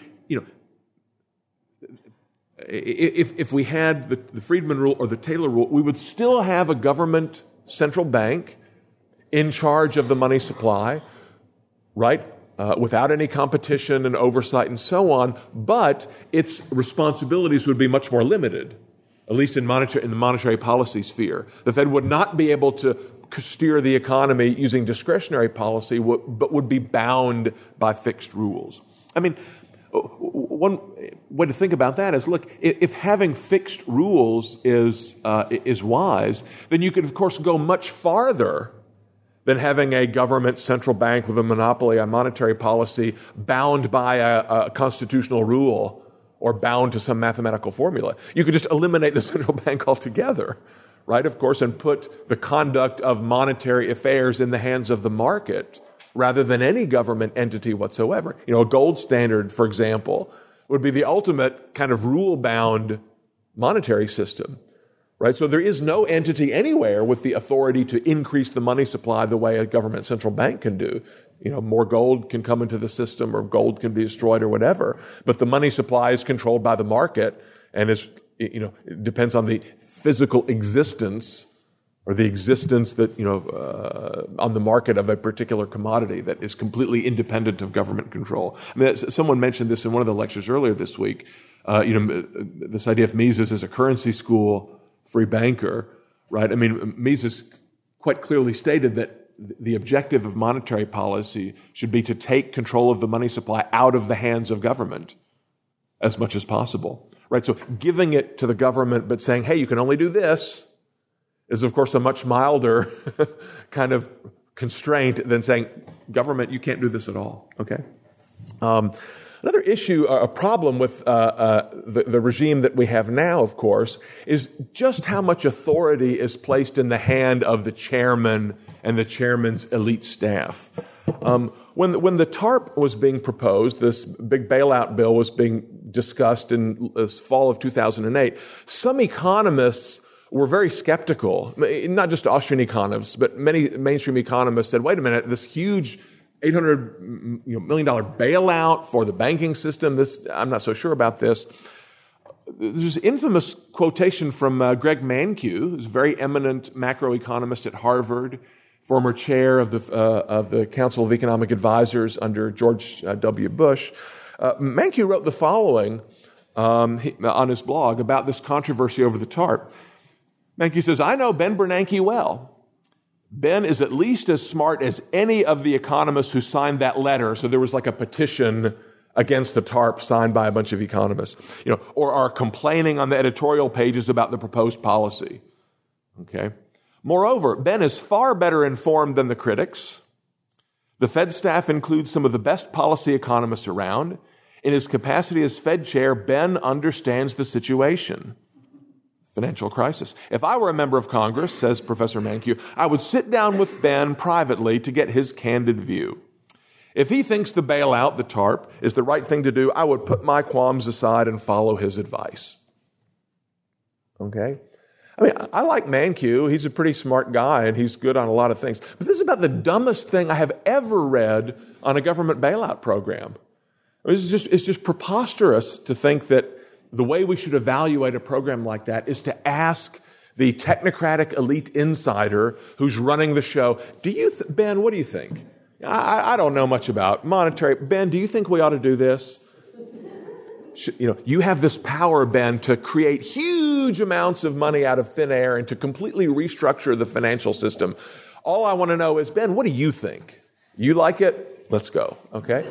if we had the Friedman rule or the Taylor rule, we would still have a government central bank in charge of the money supply, right? Without any competition and oversight and so on, but its responsibilities would be much more limited, at least in the monetary policy sphere. The Fed would not be able to steer the economy using discretionary policy, but would be bound by fixed rules. I mean, one way to think about that is, look, if having fixed rules is wise, then you could, of course, go much farther than having a government central bank with a monopoly on monetary policy bound by a constitutional rule or bound to some mathematical formula. You could just eliminate the central bank altogether, right, of course, and put the conduct of monetary affairs in the hands of the market rather than any government entity whatsoever. A gold standard, for example, would be the ultimate kind of rule-bound monetary system. Right? So there is no entity anywhere with the authority to increase the money supply the way a government central bank can do. More gold can come into the system or gold can be destroyed or whatever. But the money supply is controlled by the market and it depends on the physical existence or the existence that, on the market of a particular commodity that is completely independent of government control. I mean, someone mentioned this in one of the lectures earlier this week. This idea of Mises as a currency school free banker, right? I mean, Mises quite clearly stated that the objective of monetary policy should be to take control of the money supply out of the hands of government as much as possible, right? So giving it to the government but saying, hey, you can only do this is, of course, a much milder kind of constraint than saying, government, you can't do this at all, okay? Another issue, a problem with the regime that we have now, of course, is just how much authority is placed in the hand of the chairman and the chairman's elite staff. When the TARP was being proposed, this big bailout bill was being discussed in the fall of 2008, some economists were very skeptical, not just Austrian economists, but many mainstream economists said, wait a minute, this huge $800 million bailout for the banking system. I'm not so sure about this. There's an infamous quotation from Greg Mankiw, who's a very eminent macroeconomist at Harvard, former chair of the Council of Economic Advisors under George W. Bush. Mankiw wrote the following on his blog about this controversy over the TARP. Mankiw says, I know Ben Bernanke well. Ben is at least as smart as any of the economists who signed that letter. So there was like a petition against the TARP signed by a bunch of economists, or are complaining on the editorial pages about the proposed policy. Okay. Moreover, Ben is far better informed than the critics. The Fed staff includes some of the best policy economists around. In his capacity as Fed chair, Ben understands the situation. Financial crisis. If I were a member of Congress, says Professor Mankiw, I would sit down with Ben privately to get his candid view. If he thinks the bailout, the TARP, is the right thing to do, I would put my qualms aside and follow his advice. Okay? I mean, I like Mankiw. He's a pretty smart guy, and he's good on a lot of things. But this is about the dumbest thing I have ever read on a government bailout program. It's just preposterous to think that the way we should evaluate a program like that is to ask the technocratic elite insider who's running the show, Ben, what do you think? I don't know much about monetary. Ben, do you think we ought to do this? You have this power, Ben, to create huge amounts of money out of thin air and to completely restructure the financial system. All I want to know is, Ben, what do you think? You like it? Let's go. Okay?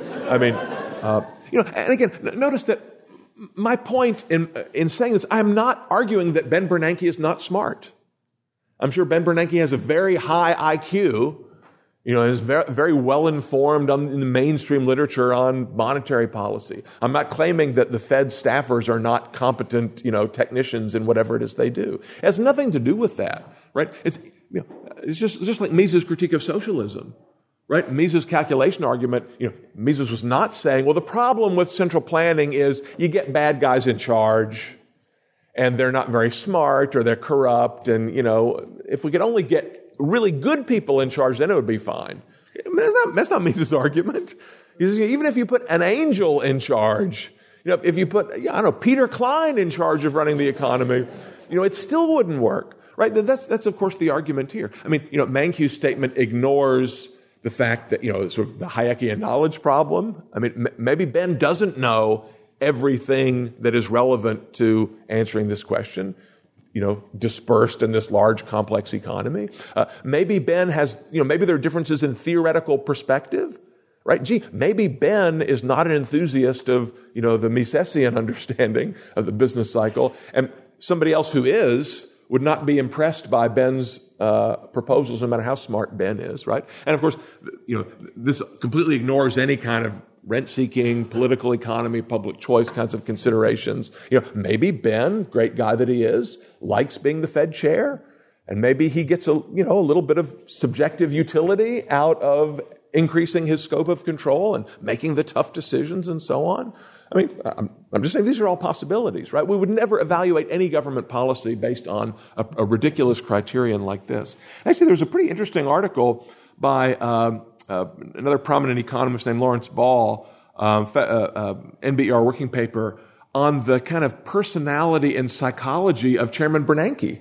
And again, notice that my point in saying this, I'm not arguing that Ben Bernanke is not smart. I'm sure Ben Bernanke has a very high IQ, and is very, very well informed in the mainstream literature on monetary policy. I'm not claiming that the Fed staffers are not competent, technicians in whatever it is they do. It has nothing to do with that, right? It's just like Mises' critique of socialism. Right? Mises' calculation argument, Mises was not saying, well, the problem with central planning is you get bad guys in charge and they're not very smart or they're corrupt and, if we could only get really good people in charge, then it would be fine. That's not Mises' argument. Even if you put an angel in charge, if you put, Peter Klein in charge of running the economy, it still wouldn't work. Right? That's of course the argument here. Mankiw's statement ignores the fact that, sort of the Hayekian knowledge problem. Maybe Ben doesn't know everything that is relevant to answering this question, dispersed in this large, complex economy. Maybe Ben has, maybe there are differences in theoretical perspective, right? Maybe Ben is not an enthusiast of, the Misesian understanding of the business cycle, and somebody else who would not be impressed by Ben's proposals, no matter how smart Ben is, right? And of course, this completely ignores any kind of rent-seeking, political economy, public choice kinds of considerations. Maybe Ben, great guy that he is, likes being the Fed chair, and maybe he gets a little bit of subjective utility out of increasing his scope of control and making the tough decisions and so on. I'm just saying these are all possibilities, right? We would never evaluate any government policy based on a ridiculous criterion like this. Actually, there's a pretty interesting article by another prominent economist named Lawrence Ball, NBER working paper, on the kind of personality and psychology of Chairman Bernanke.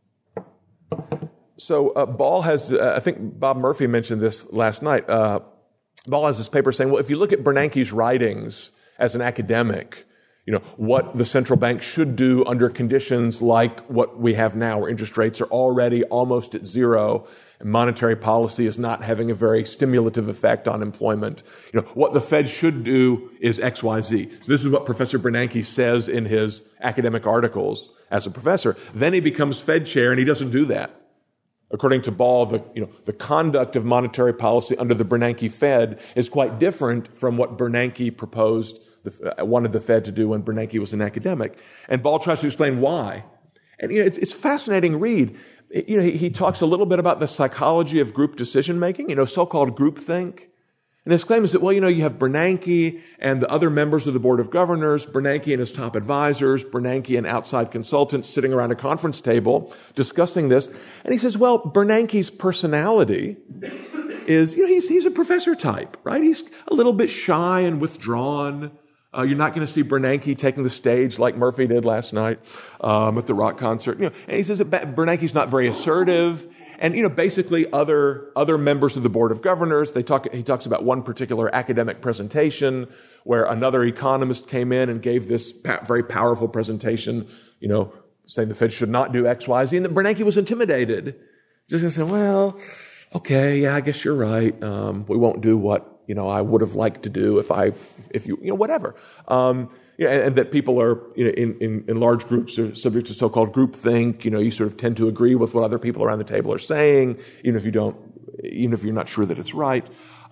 So Ball has, I think Bob Murphy mentioned this last night, Ball has this paper saying, well, if you look at Bernanke's writings as an academic, what the central bank should do under conditions like what we have now, where interest rates are already almost at zero and monetary policy is not having a very stimulative effect on employment. What the Fed should do is X, Y, Z. So this is what Professor Bernanke says in his academic articles as a professor. Then he becomes Fed chair and he doesn't do that. According to Ball, the conduct of monetary policy under the Bernanke Fed is quite different from what Bernanke wanted the Fed to do when Bernanke was an academic. And Ball tries to explain why. And it's a fascinating read. He talks a little bit about the psychology of group decision-making, so-called groupthink. And his claim is that, you have Bernanke and the other members of the Board of Governors, Bernanke and his top advisors, Bernanke and outside consultants sitting around a conference table discussing this. And he says, well, Bernanke's personality is, he's a professor type, right? He's a little bit shy and withdrawn. You're not going to see Bernanke taking the stage like Murphy did last night at the rock concert. And he says that Bernanke's not very assertive. And, basically other members of the Board of Governors, he talks about one particular academic presentation where another economist came in and gave this very powerful presentation, saying the Fed should not do X, Y, Z, and that Bernanke was intimidated. Just going to say, well, okay, yeah, I guess you're right. We won't do what, I would have liked to do if you whatever. And that people are, in large groups are subject to so-called groupthink. You sort of tend to agree with what other people around the table are saying, even if you're not sure that it's right.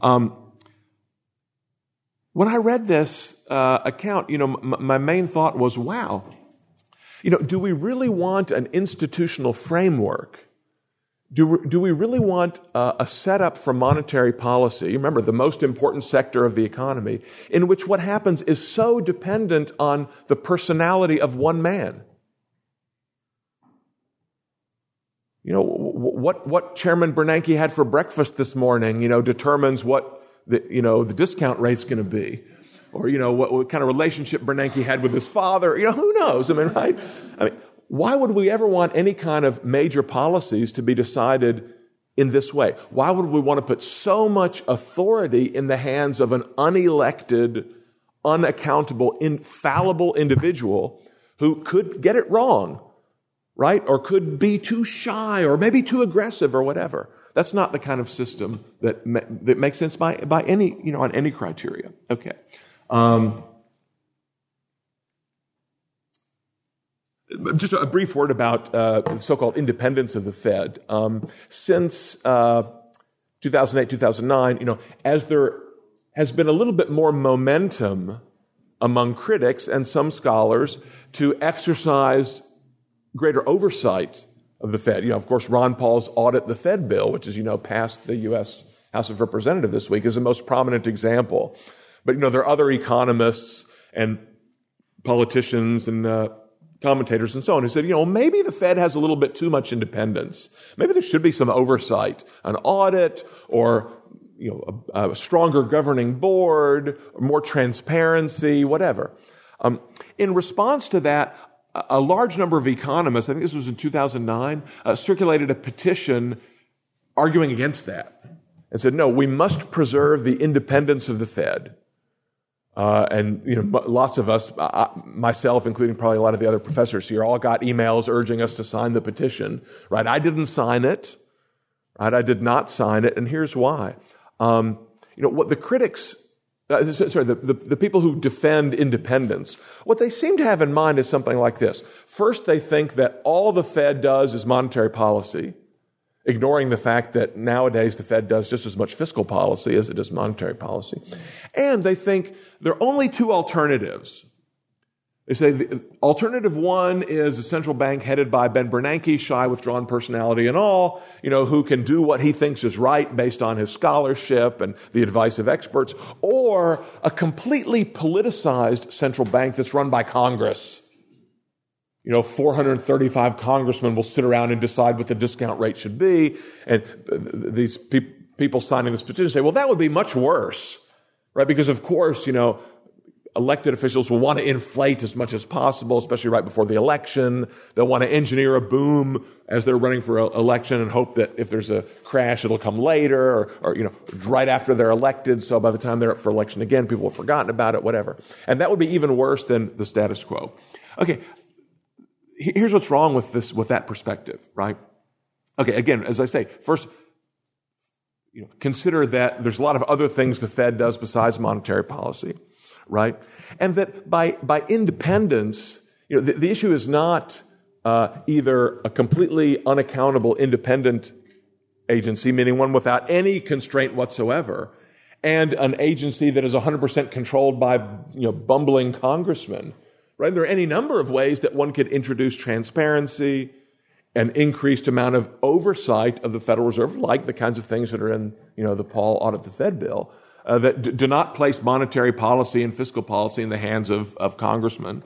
When I read this account, my main thought was, wow, do we really want an institutional framework? Do we really want a setup for monetary policy, remember, the most important sector of the economy, in which what happens is so dependent on the personality of one man? What Chairman Bernanke had for breakfast this morning, determines what the discount rate's going to be. or, what kind of relationship Bernanke had with his father. Who knows? Right? Why would we ever want any kind of major policies to be decided in this way? Why would we want to put so much authority in the hands of an unelected, unaccountable, infallible individual who could get it wrong, right? Or could be too shy or maybe too aggressive or whatever. That's not the kind of system that makes sense by any, on any criteria. Okay. Just a brief word about the so-called independence of the Fed. Since 2008, 2009, as there has been a little bit more momentum among critics and some scholars to exercise greater oversight of the Fed. Of course, Ron Paul's Audit the Fed bill, which is, passed the U.S. House of Representatives this week, is the most prominent example. But, there are other economists and politicians and commentators and so on who said, maybe the Fed has a little bit too much independence. Maybe there should be some oversight, an audit or, a stronger governing board, more transparency, whatever. In response to that, a large number of economists, I think this was in 2009, circulated a petition arguing against that and said, no, we must preserve the independence of the Fed. Lots of us, myself, including probably a lot of the other professors here, all got emails urging us to sign the petition, right? I didn't sign it, right? I did not sign it, and here's why. What the critics, the people who defend independence, what they seem to have in mind is something like this. First, they think that all the Fed does is monetary policy, ignoring the fact that nowadays the Fed does just as much fiscal policy as it does monetary policy. And they think there are only two alternatives. They say alternative one is a central bank headed by Ben Bernanke, shy, withdrawn personality and all, who can do what he thinks is right based on his scholarship and the advice of experts, or a completely politicized central bank that's run by Congress. 435 congressmen will sit around and decide what the discount rate should be. And these people signing this petition say, well, that would be much worse, right? Because, of course, elected officials will want to inflate as much as possible, especially right before the election. They'll want to engineer a boom as they're running for election and hope that if there's a crash, it'll come later or right after they're elected. So by the time they're up for election again, people have forgotten about it, whatever. And that would be even worse than the status quo. Okay. Here's what's wrong with that perspective, right? Okay, again, as I say, first, consider that there's a lot of other things the Fed does besides monetary policy, right? And that by independence, the issue is not either a completely unaccountable independent agency, meaning one without any constraint whatsoever, and an agency that is 100% controlled by bumbling congressmen. Right? There are any number of ways that one could introduce transparency, an increased amount of oversight of the Federal Reserve, like the kinds of things that are in, the Paul Audit the Fed bill, that do not place monetary policy and fiscal policy in the hands of congressmen.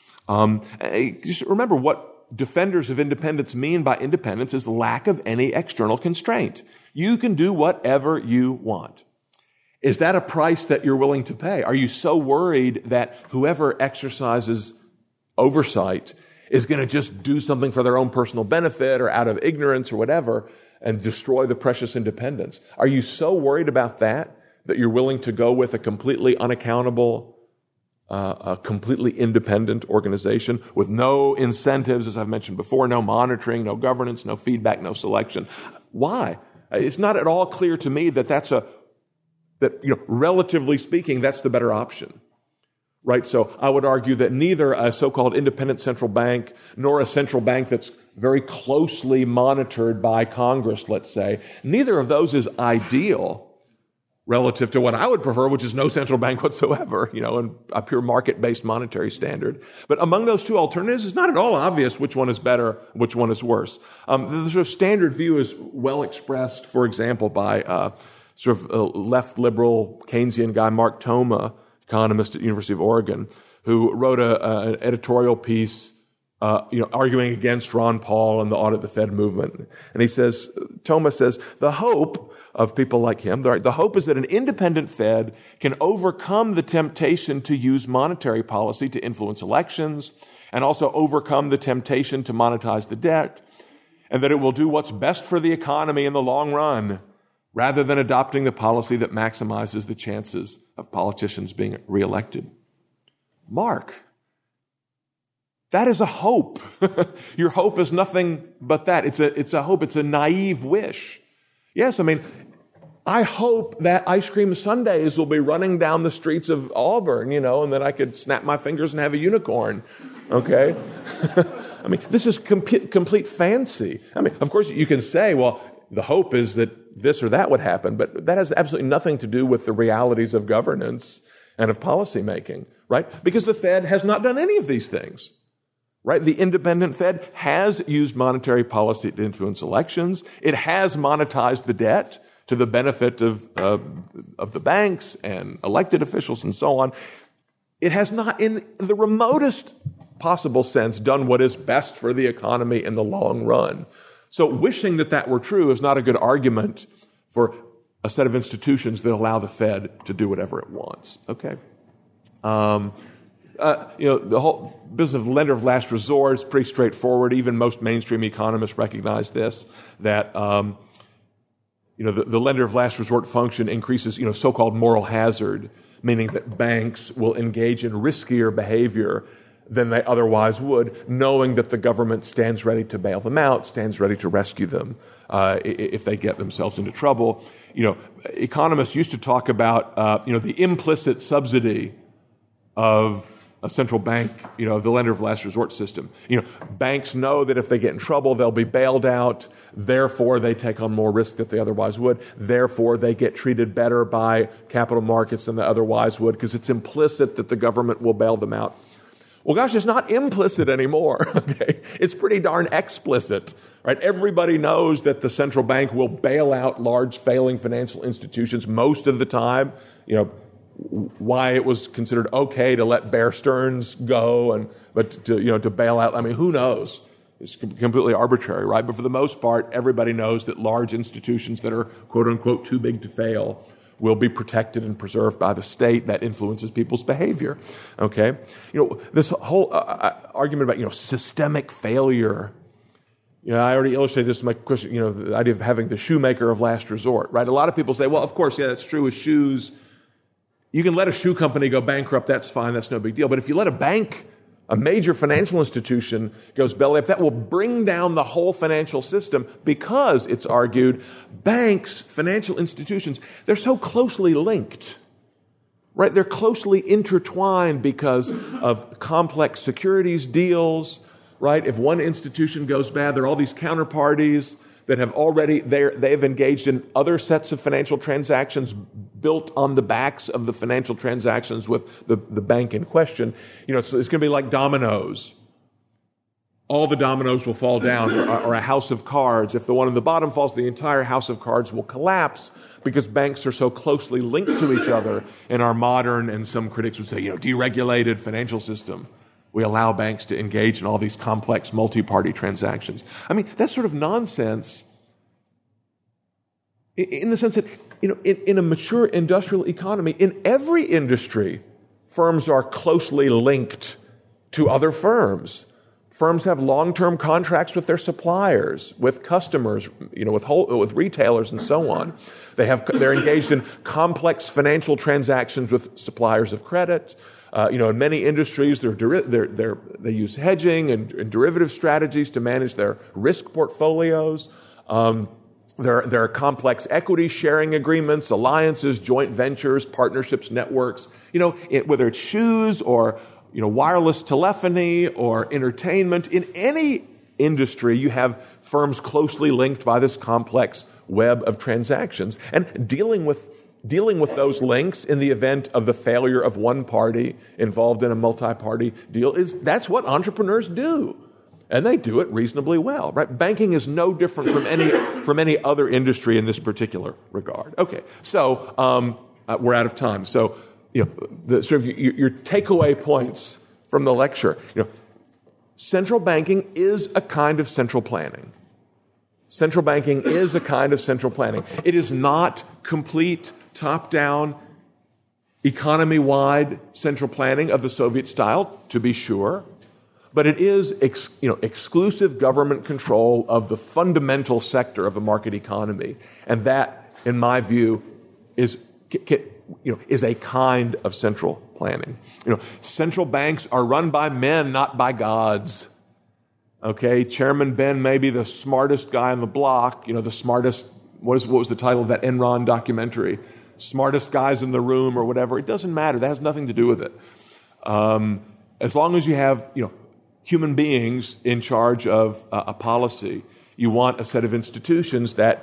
Just remember what defenders of independence mean by independence is lack of any external constraint. You can do whatever you want. Is that a price that you're willing to pay? Are you so worried that whoever exercises oversight is going to just do something for their own personal benefit or out of ignorance or whatever and destroy the precious independence? Are you so worried about that you're willing to go with a completely unaccountable, a completely independent organization with no incentives, as I've mentioned before, no monitoring, no governance, no feedback, no selection? Why? It's not at all clear to me that relatively speaking, that's the better option, right? So I would argue that neither a so-called independent central bank nor a central bank that's very closely monitored by Congress, let's say, neither of those is ideal relative to what I would prefer, which is no central bank whatsoever, and a pure market-based monetary standard. But among those two alternatives, it's not at all obvious which one is better, which one is worse. The sort of standard view is well expressed, for example, by sort of left liberal Keynesian guy, Mark Toma, economist at the University of Oregon, who wrote an editorial piece, arguing against Ron Paul and the Audit the Fed movement. And he says, Toma says, the hope of people like him. The hope is that an independent Fed can overcome the temptation to use monetary policy to influence elections and also overcome the temptation to monetize the debt, and that it will do what's best for the economy in the long run rather than adopting the policy that maximizes the chances of politicians being reelected. Mark, that is a hope. Your hope is nothing but that. It's a hope. It's a naive wish. Yes, I hope that ice cream sundaes will be running down the streets of Auburn, and that I could snap my fingers and have a unicorn. Okay? This is complete fancy. Of course, you can say, well, the hope is that this or that would happen, but that has absolutely nothing to do with the realities of governance and of policymaking, right? Because the Fed has not done any of these things, right? The independent Fed has used monetary policy to influence elections. It has monetized the debt to the benefit of the banks and elected officials and so on. It has not, in the remotest possible sense, done what is best for the economy in the long run. So wishing that were true is not a good argument for a set of institutions that allow the Fed to do whatever it wants. Okay. The whole business of lender of last resort is pretty straightforward. Even most mainstream economists recognize this, that the lender of last resort function increases, so-called moral hazard, meaning that banks will engage in riskier behavior than they otherwise would, knowing that the government stands ready to bail them out, stands ready to rescue them if they get themselves into trouble. Economists used to talk about, the implicit subsidy of a central bank, the lender of last resort system. Banks know that if they get in trouble, they'll be bailed out. Therefore, they take on more risk than they otherwise would. Therefore, they get treated better by capital markets than they otherwise would, because it's implicit that the government will bail them out. Well, gosh, it's not implicit anymore. Okay, it's pretty darn explicit, right? Everybody knows that the central bank will bail out large failing financial institutions most of the time. Why it was considered okay to let Bear Stearns go, but to bail out. Who knows? It's completely arbitrary, right? But for the most part, everybody knows that large institutions that are quote unquote too big to fail will be protected and preserved by the state. That influences people's behavior. Okay, this whole argument about systemic failure. I already illustrated this in my question. The idea of having the shoemaker of last resort, right? A lot of people say, well, of course, yeah, that's true with shoes. You can let a shoe company go bankrupt. That's fine. That's no big deal. But if you let a bank, a major financial institution, goes belly up, that will bring down the whole financial system, because it's argued banks, financial institutions, they're so closely linked, right? They're closely intertwined because of complex securities deals, right? If one institution goes bad, there are all these counterparties that have already, they've engaged in other sets of financial transactions built on the backs of the financial transactions with the bank in question. So it's going to be like dominoes. All the dominoes will fall down, or a house of cards. If the one on the bottom falls, the entire house of cards will collapse, because banks are so closely linked to each other in our modern, and some critics would say, deregulated financial system. We allow banks to engage in all these complex multi-party transactions. That's sort of nonsense in the sense that, in a mature industrial economy, in every industry, firms are closely linked to other firms. Firms have long-term contracts with their suppliers, with customers, with retailers and so on. They're engaged in complex financial transactions with suppliers of credit. In many industries, they use hedging and derivative strategies to manage their risk portfolios. There are complex equity sharing agreements, alliances, joint ventures, partnerships, networks. Whether it's shoes or wireless telephony or entertainment, in any industry, you have firms closely linked by this complex web of transactions, and dealing with those links in the event of the failure of one party involved in a multi-party deal that's what entrepreneurs do. And they do it reasonably well, right? Banking is no different from any other industry in this particular regard. Okay, so we're out of time. So the sort of your takeaway points from the lecture. Central banking is a kind of central planning. Central banking is a kind of central planning. It is not complete top-down, economy-wide central planning of the Soviet style, to be sure, but it is exclusive government control of the fundamental sector of the market economy, and that, in my view, is a kind of central planning. Central banks are run by men, not by gods. Okay, Chairman Ben may be the smartest guy on the block, the smartest, what was the title of that Enron documentary? Smartest guys in the room or whatever. It doesn't matter. That has nothing to do with it. As long as you have, human beings in charge of a policy, you want a set of institutions that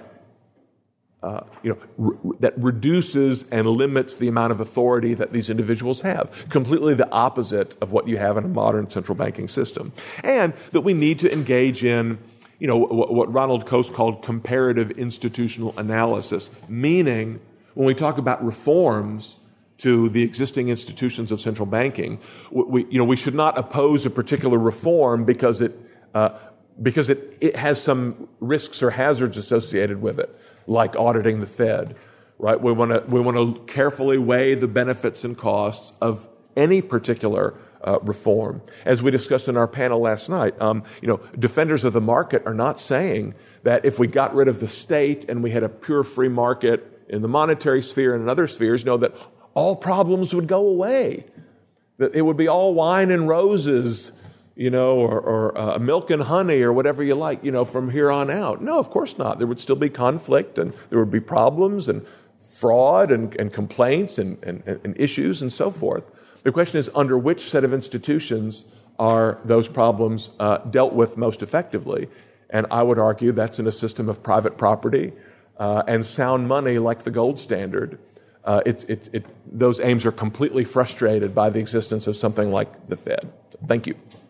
that reduces and limits the amount of authority that these individuals have. Completely the opposite of what you have in a modern central banking system. And that we need to engage in, what Ronald Coase called comparative institutional analysis, meaning when we talk about reforms to the existing institutions of central banking, we should not oppose a particular reform because it has some risks or hazards associated with it, like auditing the Fed, right? We want to carefully weigh the benefits and costs of any particular reform. As we discussed in our panel last night, defenders of the market are not saying that if we got rid of the state and we had a pure free market in the monetary sphere and in other spheres, that all problems would go away, that it would be all wine and roses, or milk and honey or whatever you like, from here on out. No, of course not. There would still be conflict and there would be problems and fraud and complaints and issues and so forth. The question is, under which set of institutions are those problems dealt with most effectively? And I would argue that's in a system of private property and sound money like the gold standard. Those aims are completely frustrated by the existence of something like the Fed. Thank you.